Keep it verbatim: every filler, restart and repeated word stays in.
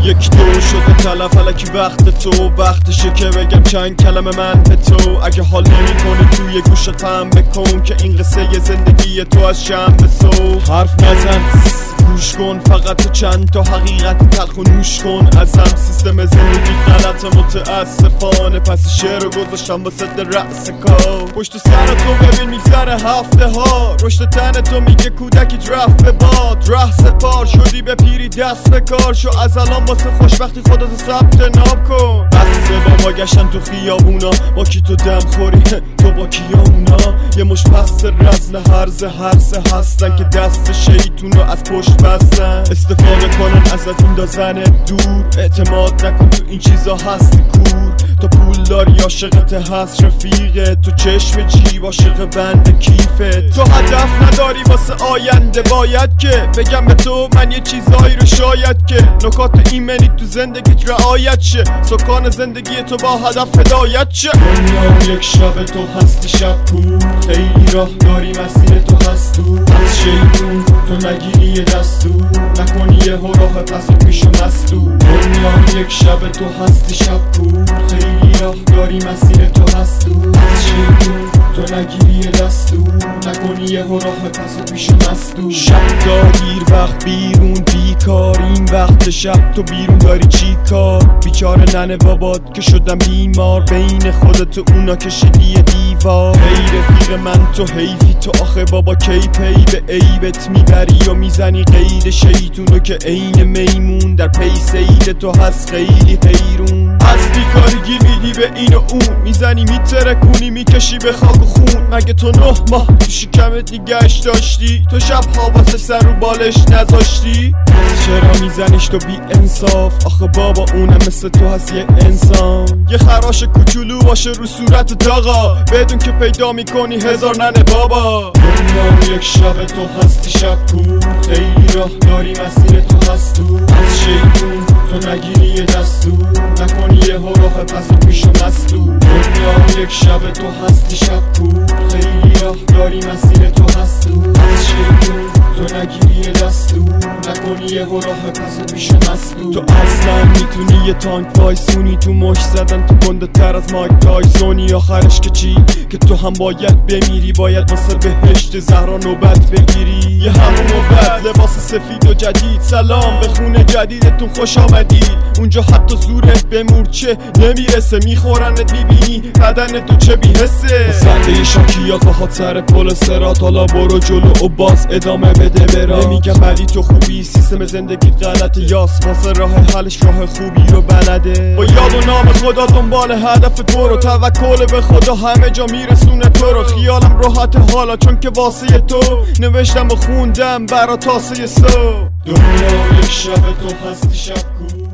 یک دو شده تلف الکی وقت تو، وقتشه که بگم چند کلمه من به تو. اگه حال نمی کنی توی گوشت فهم بکن که این قصه زندگی تو از شم به سو. حرف نزن گوش کن فقط تو چند تا حقیقت تلخ و نوش کن ازم. سیستم زندگی غلط متاسفانه، پس شعر رو گذاشتم با صد رأس کار. پشت سر تو ببین میگذره هفته ها، رشد تن تو میگه کودکی رفت به باد. راه سپار شدی به پیری دست به کار شو، از الان واسه خوشبختی خودتو ثبت نام کن. بسه با گشتن تو خیابونا، با کی تو دم خوری تو با کیا اونا. یه مش پس رزل هرز هرسه هستن که دست شیطونو از پشت بستن. استفاده کنن ازت اندازن دور، اعتماد نکن تو این چیزا هستی کور. تو پول داری عاشقت هست رفیقه، تو چشم جیب عاشق بند کیفه. تو هدف نداری واسه آینده، باید که بگم به تو من یه چیزایی رو شاید که نکات ایمنی تو زندگیت رعایت شه. سکان زندگی تو با هدف هدایت شه. دنیا یک شب تو هستی شب کور، خیلی راه داری مسیر تو هست دور. از شیطون تو نگیری یه دستور، نکنی یه راه پس و پیش و مستور. دنیا یک شب تو هستی شب کور، خیلی راه داری مسیر تو هست دور. از شیطون تو نگیری یه دستور، نکنی یه راه پس و پیش و مستور. شب دیر وقت بیرون بیکار، این وقت شب تو بیرون داری چی کار؟ بیچاره ننه بابات که شدم بیمار، بین خودت و اونا کشیدی یه دیوار. ای رفیق من تو حیفی تو آخه بابا، کی پی به عیبت میبری و میزنی قید شیطونو که عین میمون در پی سید تو هست خیلی حیرون. از بیکاری گیر میدی به این و اون، میزنی میترکونی میکشی به خاک و خون. مگه تو نه ماه تو شکمت نگهش داشتی؟ تو شبها واسه سر رو بالش نذاشتی؟ چرا میزنیش تو بی انصاف؟ آخه بابا اونم مثل تو هست یه انسان. یه خراش کوچولو باشه رو صورت داغا، بدون که پیدا میکنی هزار ننه بابا. دنیا یک شب تو هستی شب کور، خیلی راه داری مسیر تو هست دور. از شیطون تو نگیری یه دستور، نکنی یه راه پس و پیش و مستور. دنیا یک شب تو هستی شب کور، خیلی راه داری مسیر تو هست دور. از شیطون تو نگیری یه دستور، نکنی یه راه پس و پیش و مستور. تو اصلا میتونی یه تانک وایسونی تو مش زدن، تو گنده تر از مایک تایسونی. آخرش که چی؟ که تو هم باید بمیری، باید واسه بهشت زهرا نوبت بگیری. یه همون و بد لباس سفید و جدید، سلام به خونه جدیدتون خوش آمدید. اونجا حتی زورت به مورچه نمیرسه، میخورنت میبینی بدن تو چه بیحسه. سنده شاکیات باهات سر پل سرات، حالا برو جلو و باز ادامه بده برا. نمیگم ولی تو خوبی، سیستم زندگی غلطه، یاس واسه راه حلش راه خوبی رو بلده. با یاد و نام خدا دنبال هدف برو، توکل به خدا همه جا میرسونه تو رو. خیالم راحت حالا چون که واسه تو نوشتم و خوندم برا تاسه سو. دنیا یک شب تو هستی شب کور.